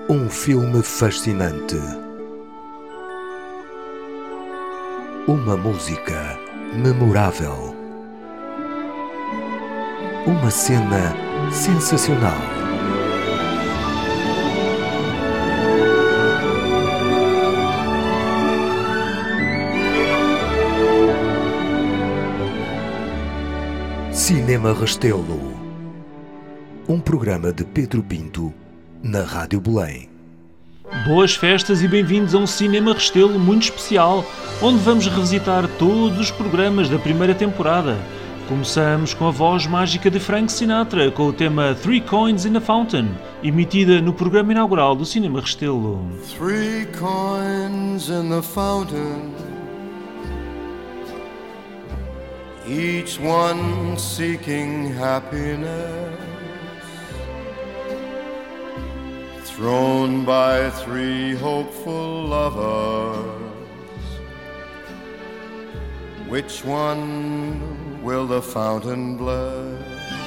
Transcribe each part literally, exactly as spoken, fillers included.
Um filme fascinante. Uma música memorável. Uma cena sensacional. Cinema Restelo. Um programa de Pedro Pinto na Rádio Belém. Boas festas e bem-vindos a um Cinema Restelo muito especial, onde vamos revisitar todos os programas da primeira temporada. Começamos com a voz mágica de Frank Sinatra, com o tema Three Coins in a Fountain, emitida no programa inaugural do Cinema Restelo. Three coins in the fountain, each one seeking happiness, thrown by three hopeful lovers. Which one will the fountain bless?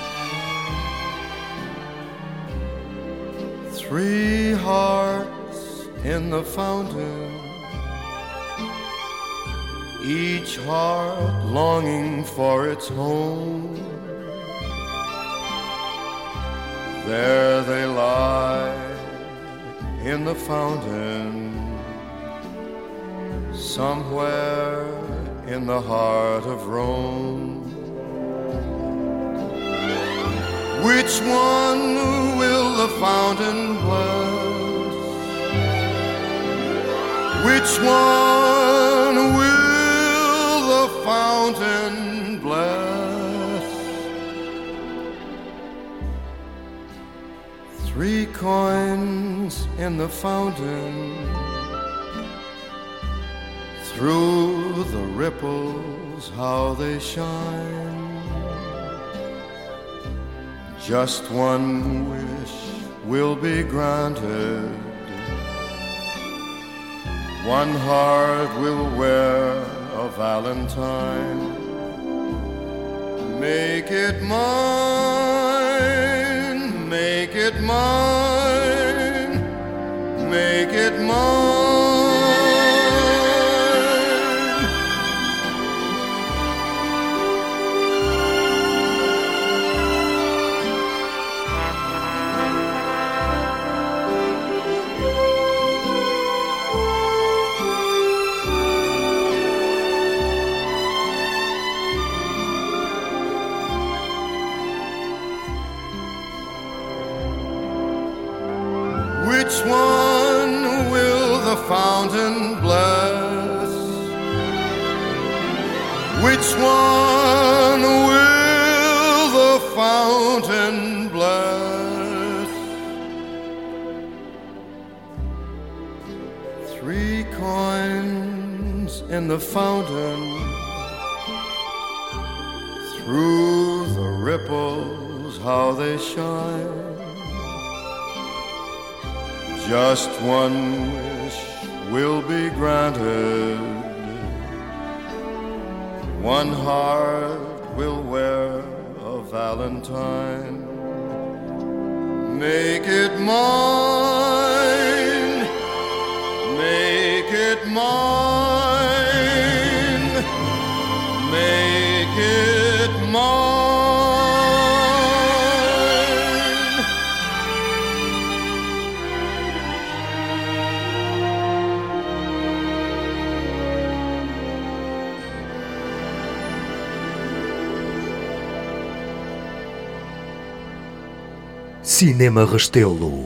Three hearts in the fountain, each heart longing for its home. There they lie in the fountain, somewhere in the heart of Rome. Which one will the fountain bless? Which one will the fountain bless? Three coins in the fountain, through the ripples how they shine. Just one wish will be granted, one heart will wear a valentine. Make it mine, make it mine, make it mine. Which one will the fountain bless? Which one will the fountain bless? Three coins in the fountain, through the ripples how they shine. Just one wish will be granted, one heart will wear a valentine. Make it mine, make it mine, make it mine. Cinema Restelo.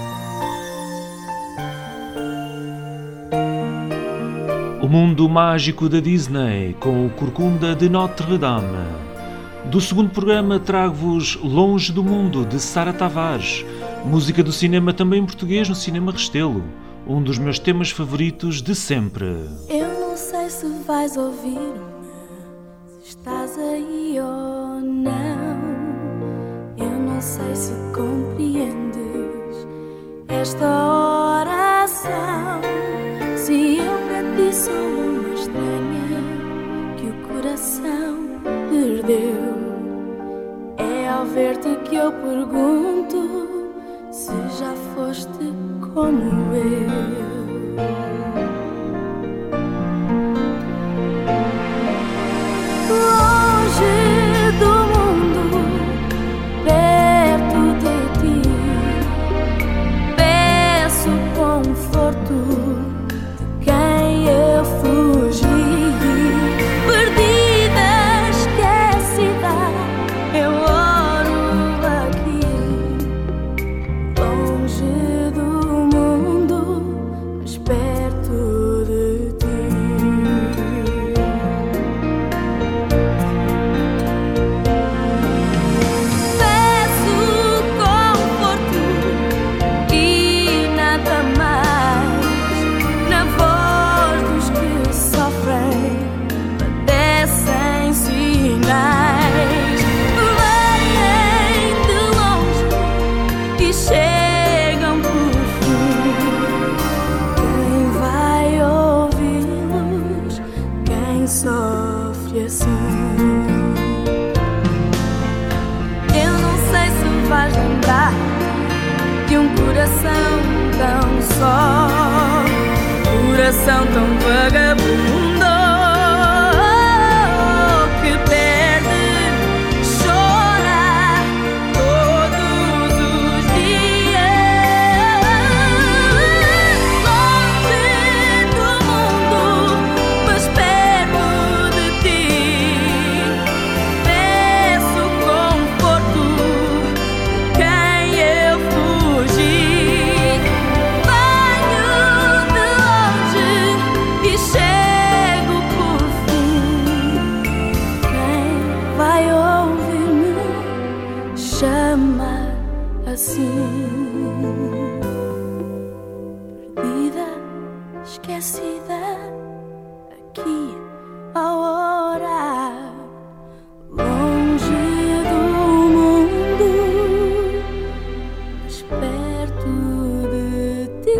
O mundo mágico da Disney, com o Corcunda de Notre Dame. Do segundo programa trago-vos Longe do Mundo, de Sara Tavares, música do cinema também em português no Cinema Restelo, um dos meus temas favoritos de sempre. Eu não sei se vais ouvir-me, se estás aí ou não. Eu não sei se compreendes esta oração. Se eu para ti sou uma estranha que o coração perdeu, é ao ver-te que eu pergunto se já foste com como eu. Longe do mundo, perto de ti, peço conforto de quem eu fugi. Perdida, esquecida, eu oro aqui. Longe do mundo, mas perto de ti. Sofre assim. Eu não sei se vais lembrar de um coração tão só, coração tão vagabundo, que perde, chora todos os dias. Longe do mundo, mas perto de ti, peço conforto de quem eu fugi. Venho de longe e chego por fim. Quem vai ouvir-me chamar assim? Perdida, esquecida, aqui ao orar, longe do mundo, mas perto de ti.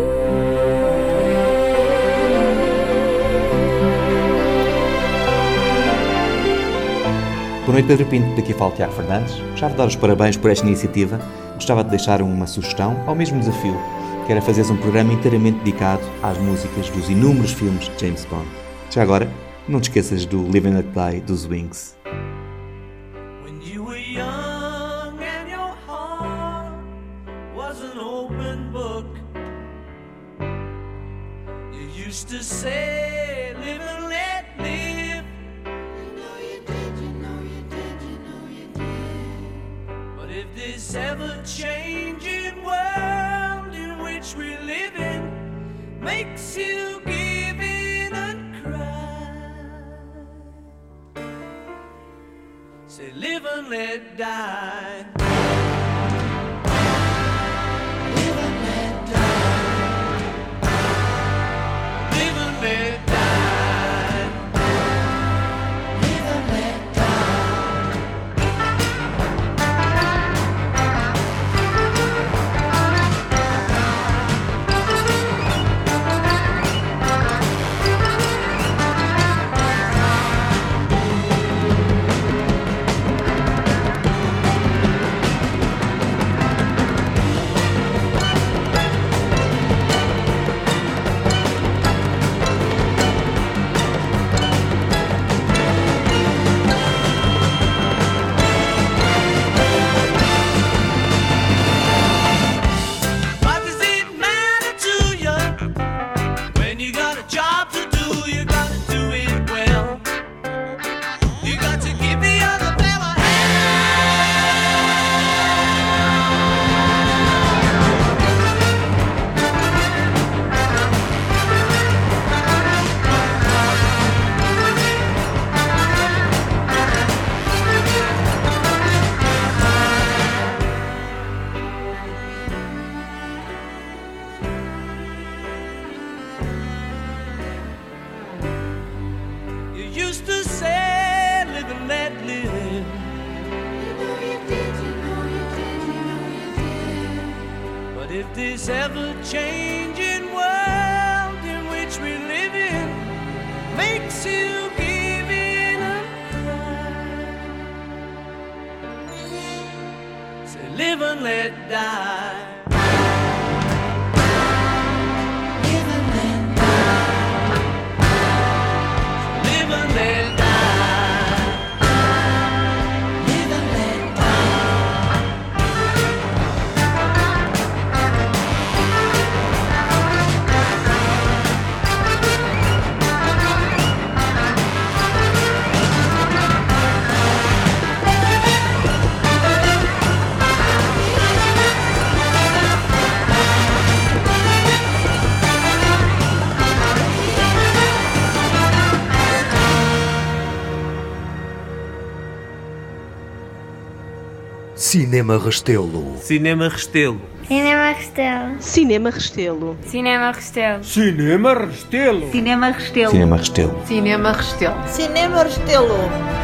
Boa noite, Pedro Pinto. Daqui fala o Tiago Fernandes. Gostava de dar os parabéns por esta iniciativa. Gostava de deixar uma sugestão, ao mesmo desafio, que era fazeres um programa inteiramente dedicado às músicas dos inúmeros filmes de James Bond. Já agora, não te esqueças do Live and Let Die dos Wings. When you were young and your heart was an open book, you used to say, live and let live. You know you did, you know you did, you know you did. But if this ever-changing world in which we live in makes you give in and cry, say live and let die. Live and let die. Live and let die. Live and let die. What does it matter to you when you got a job to do? You gotta do it well. You got to give the other fella you used to say, live and let live. You know you did, you know you did, you know you did. But if this ever-changing world in which we live in makes you give in and cry, say live and let die. Cinema Restelo. Cinema Restelo. Cinema Restelo. Cinema Restelo. Cinema Restelo. Cinema Restelo. Cinema Restelo. Cinema Restelo. Cinema Restelo. Cinema Restelo.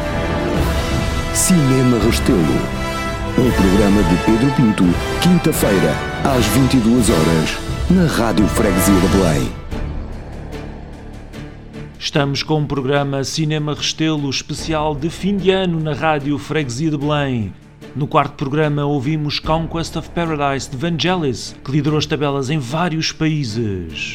Cinema Restelo. Um programa de Pedro Pinto, quinta-feira, às vinte e duas horas, na Rádio Freguesia de Belém. Estamos com um programa Cinema Restelo especial de fim de ano na Rádio Freguesia de Belém. No quarto programa ouvimos Conquest of Paradise de Vangelis, que liderou as tabelas em vários países.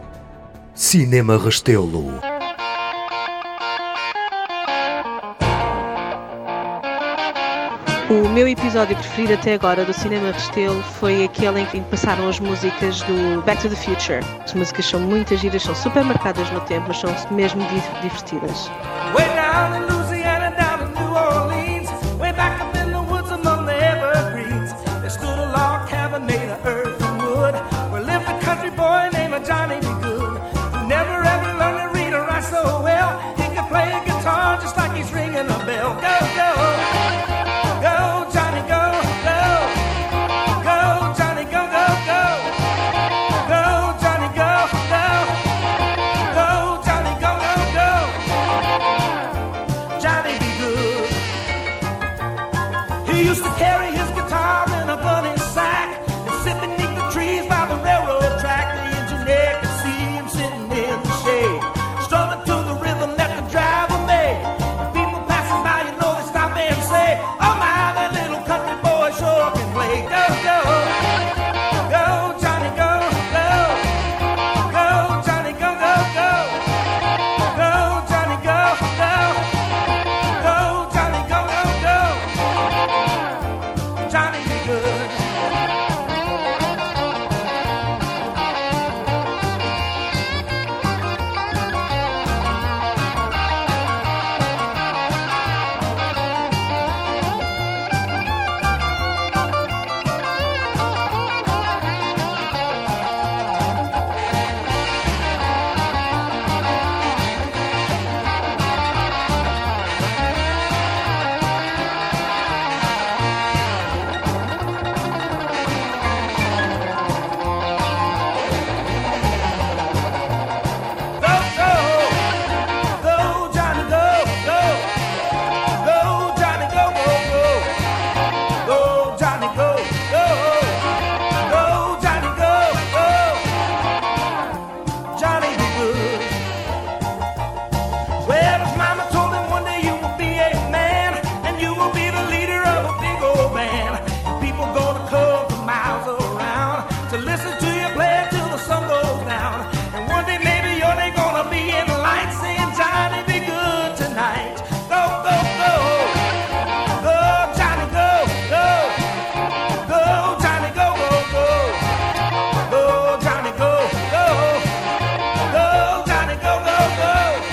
Cinema Restelo. O meu episódio preferido até agora do Cinema Restelo foi aquele em que passaram as músicas do Back to the Future. As músicas são muito giras, são super marcadas no tempo, mas são mesmo divertidas. Way down in Louisiana, down in New Orleans, way back up in the woods among the evergreens, there stood a log cabin made of earth and wood, where lived a country boy named Johnny B. Good, who never ever learned to read or write so well. He could play a guitar just like he's ringing a bell. Go, go, go, Johnny, go, go, go, Johnny, go, go, go, go, Johnny, go, go, go, Johnny, go, go, go. Johnny be good. He used to carry his guitar in a gunny sack and sit beneath the trees by the railroad track. The engineer could see him sitting in the shade, strumming to the rhythm that the driver made. And people passing by, you know, they stop and say, "Oh my, that little country boy sure can play." Go, go, go, Johnny, go, go, go, Johnny, go, go, go, go, Johnny, go, go. Go, Johnny, go, go, go. Johnny be good. Go, go, go, Johnny, go, go, go, Johnny, go, go, go, go, Johnny, go, go, go, Johnny, go, go. Johnny be good. Well, his mama told him one day you will be a man and you will be the leader of a big old band. People gonna come from miles around to listen to you play till the sun goes down. And one day maybe you're they gonna be in the light saying, "Johnny, be good tonight." Go, go, go, go, Johnny, go, go, go, Johnny, go, go, go, go, Johnny, go, go, go, Johnny, go, go, go.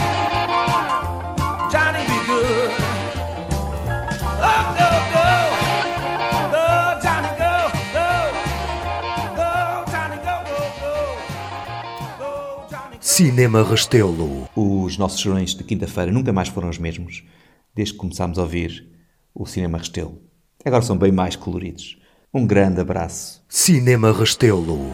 Johnny be good. Oh, go, go, go, Johnny, go, go, go, Johnny, go, go, go, go, Johnny, go. Cinema Restelo. Os nossos serões de quinta-feira nunca mais foram os mesmos desde que começámos a ouvir o Cinema Restelo. Agora são bem mais coloridos. Um grande abraço. Cinema Restelo.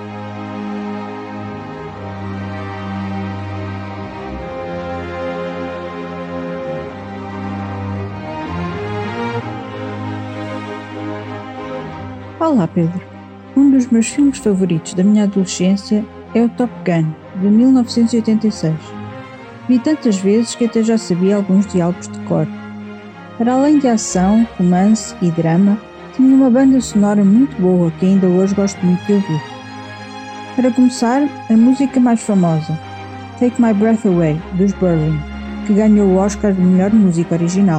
Olá Pedro, um dos meus filmes favoritos da minha adolescência é o Top Gun, de mil novecentos e oitenta e seis. Vi tantas vezes que até já sabia alguns diálogos de cor. Para além de ação, romance e drama, tinha uma banda sonora muito boa que ainda hoje gosto muito de ouvir. Para começar, a música mais famosa, Take My Breath Away, dos Berlin, que ganhou o Oscar de melhor música original.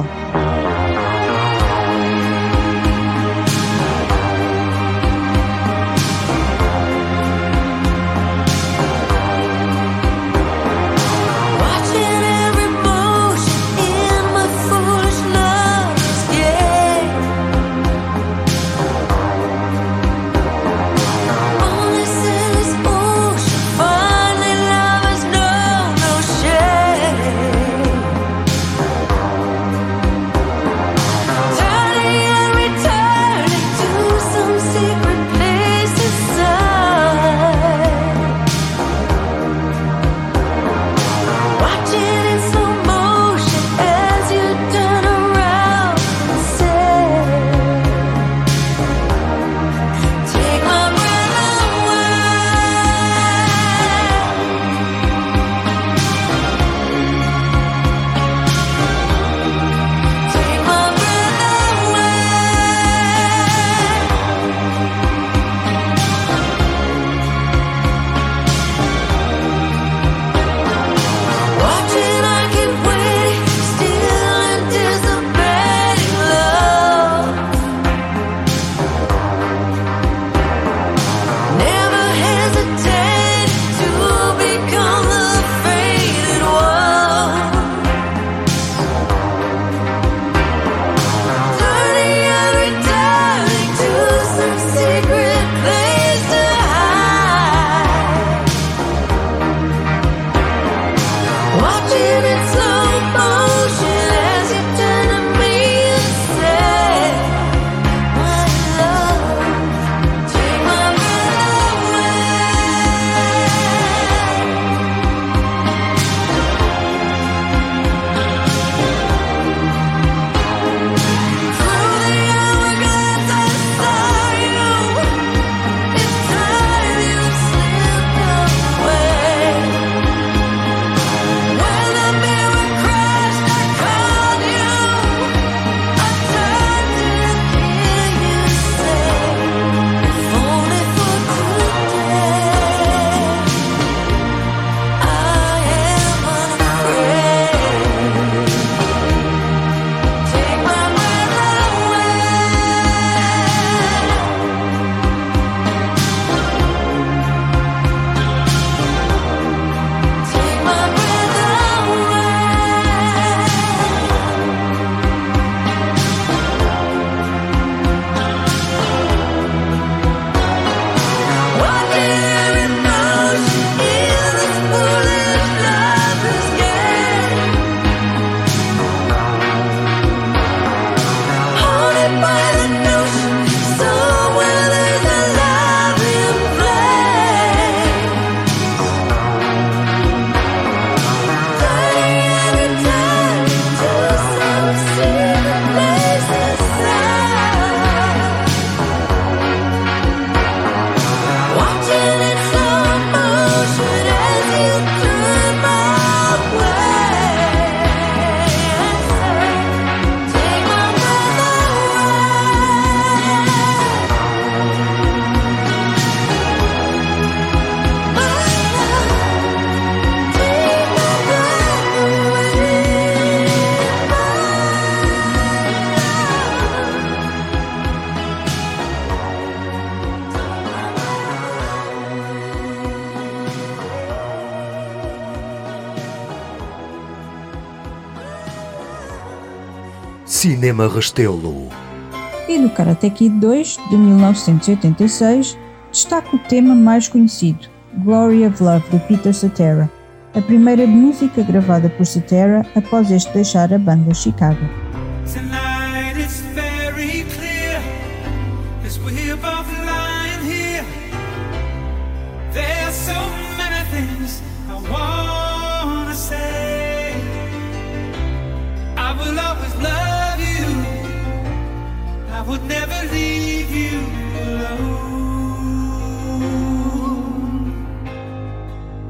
Finally love has known no shame. Cinema Restelo. E do Karate Kid dois, de mil novecentos e oitenta e seis, destaca o tema mais conhecido, Glory of Love, de Peter Cetera, a primeira música gravada por Cetera após este deixar a banda Chicago. Tonight it's very clear, as we're both lying here. There's so many things I wanna say. I will always love you, I would never leave you alone.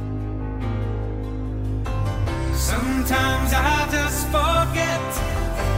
Sometimes I just forget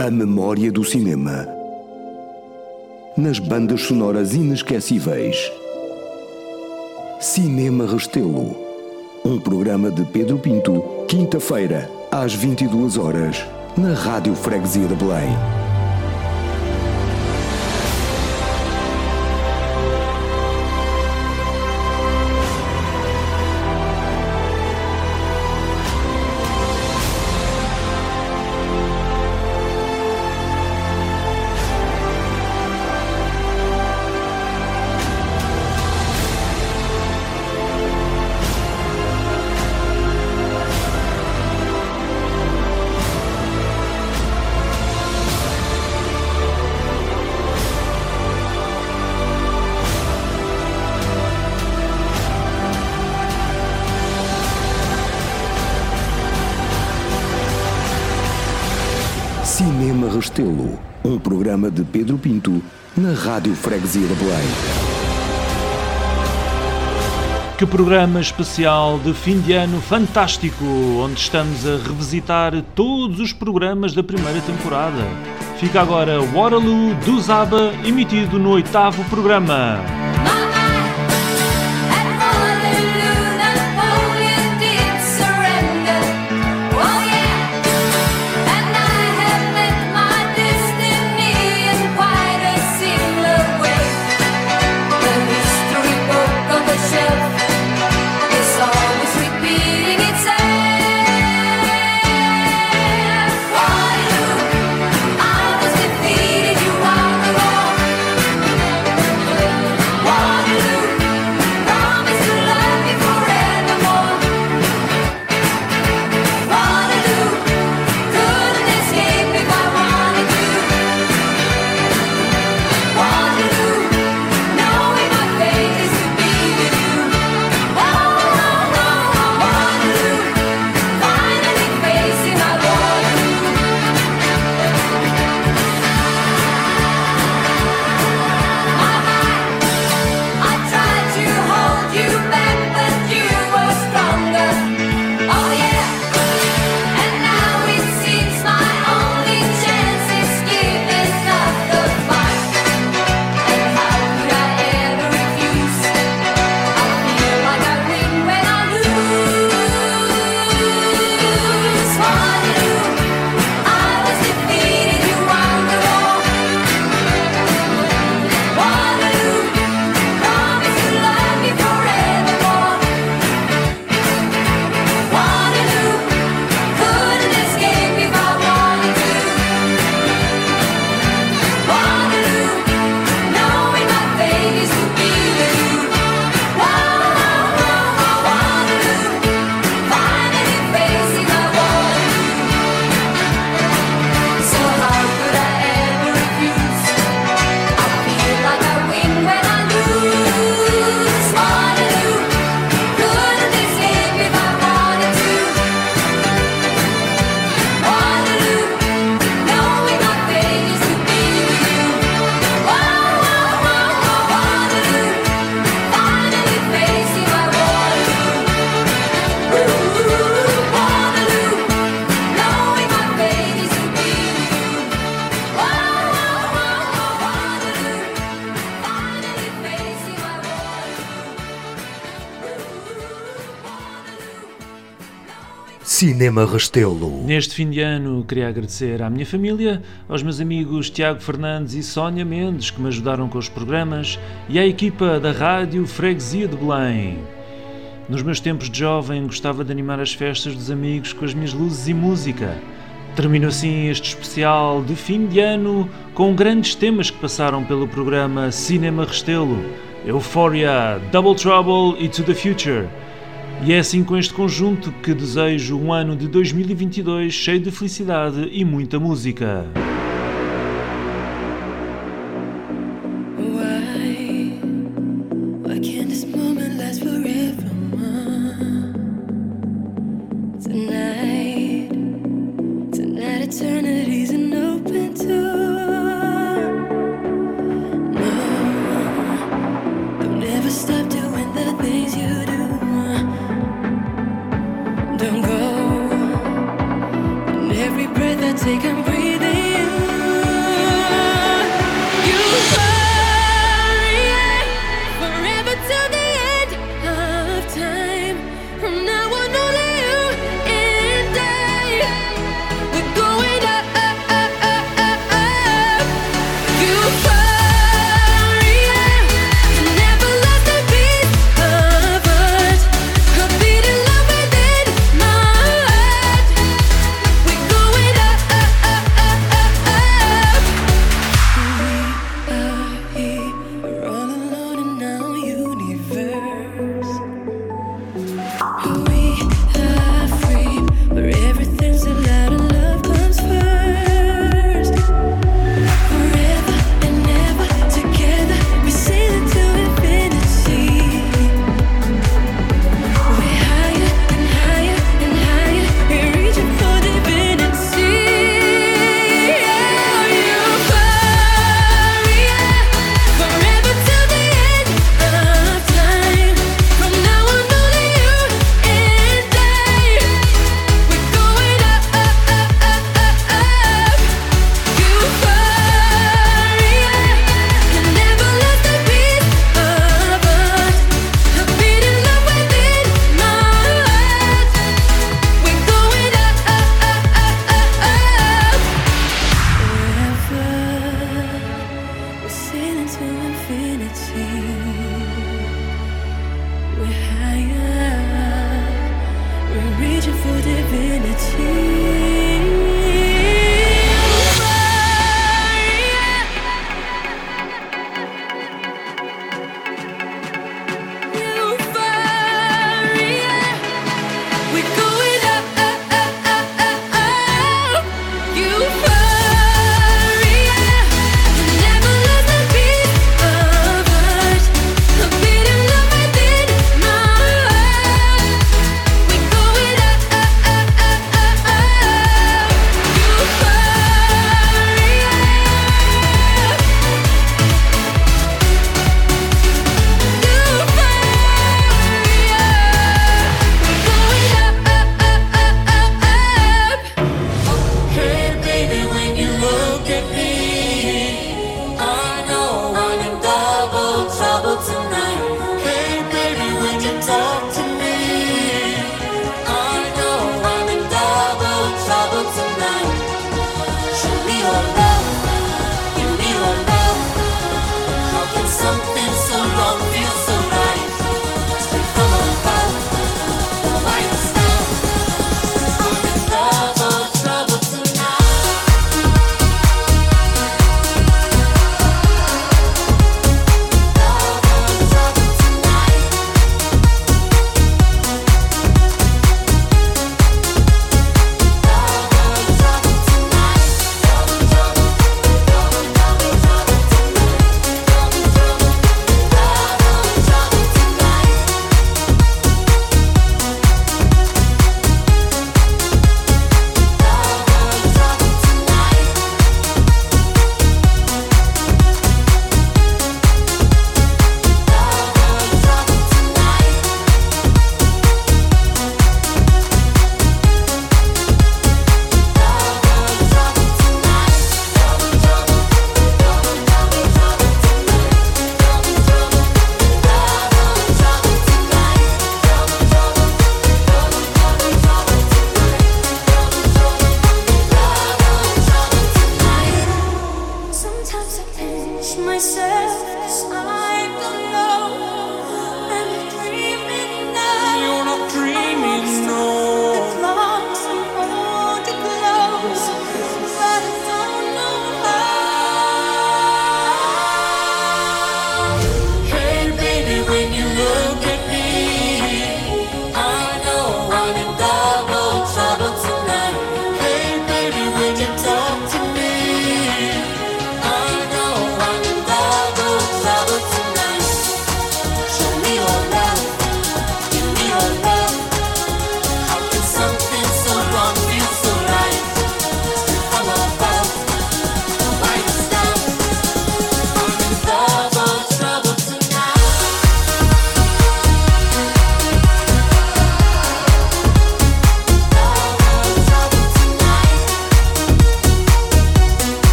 A memória do cinema. Nas bandas sonoras inesquecíveis. Cinema Restelo. Um programa de Pedro Pinto, quinta-feira, às vinte e duas horas, na Rádio Freguesia de Belém. Cinema Restelo, um programa de Pedro Pinto, na Rádio Freguesia de Belém. Que programa especial de fim de ano fantástico, onde estamos a revisitar todos os programas da primeira temporada. Fica agora Waterloo do Zaba, emitido no oitavo programa. Cinema Restelo. Neste fim de ano queria agradecer à minha família, aos meus amigos Tiago Fernandes e Sónia Mendes, que me ajudaram com os programas, e à equipa da Rádio Freguesia de Belém. Nos meus tempos de jovem gostava de animar as festas dos amigos com as minhas luzes e música. Termino assim este especial de fim de ano com grandes temas que passaram pelo programa Cinema Restelo: Euphoria, Double Trouble e To The Future. E é assim com este conjunto que desejo um ano de dois mil e vinte e dois cheio de felicidade e muita música. Take and breathe in.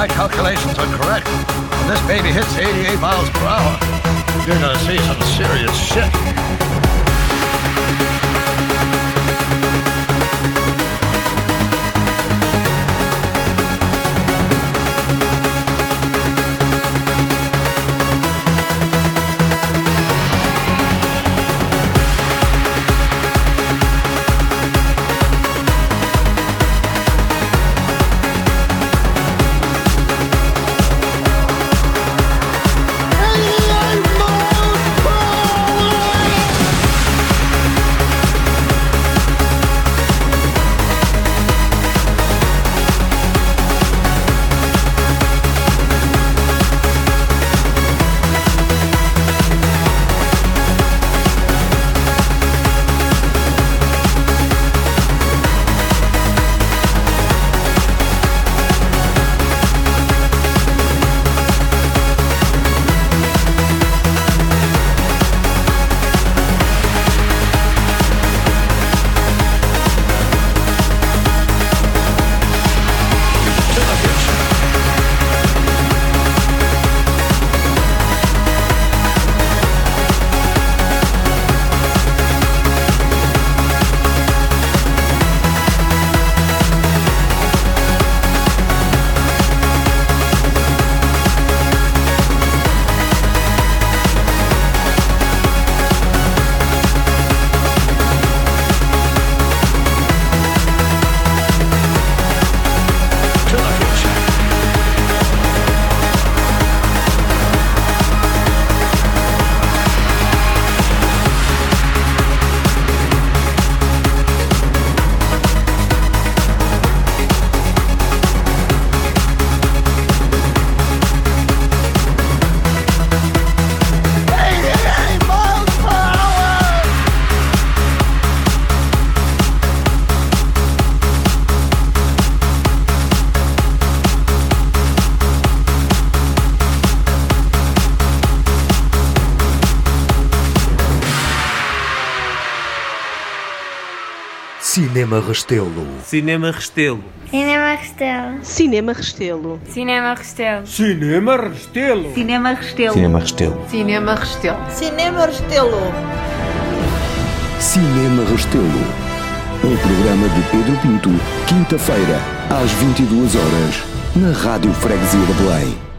my calculations are correct, and this baby hits eighty-eight miles per hour, you're gonna see some serious shit. Cinema Restelo. Cinema Restelo. Cinema Restelo. Cinema Restelo. Cinema Restelo. Cinema Restelo. Cinema Restelo. Cinema Restelo. Cinema Restelo. Cinema Restelo. Cinema Restelo. Um programa de Pedro Pinto, quinta-feira, às vinte e duas horas, na Rádio Freguesia da Belém.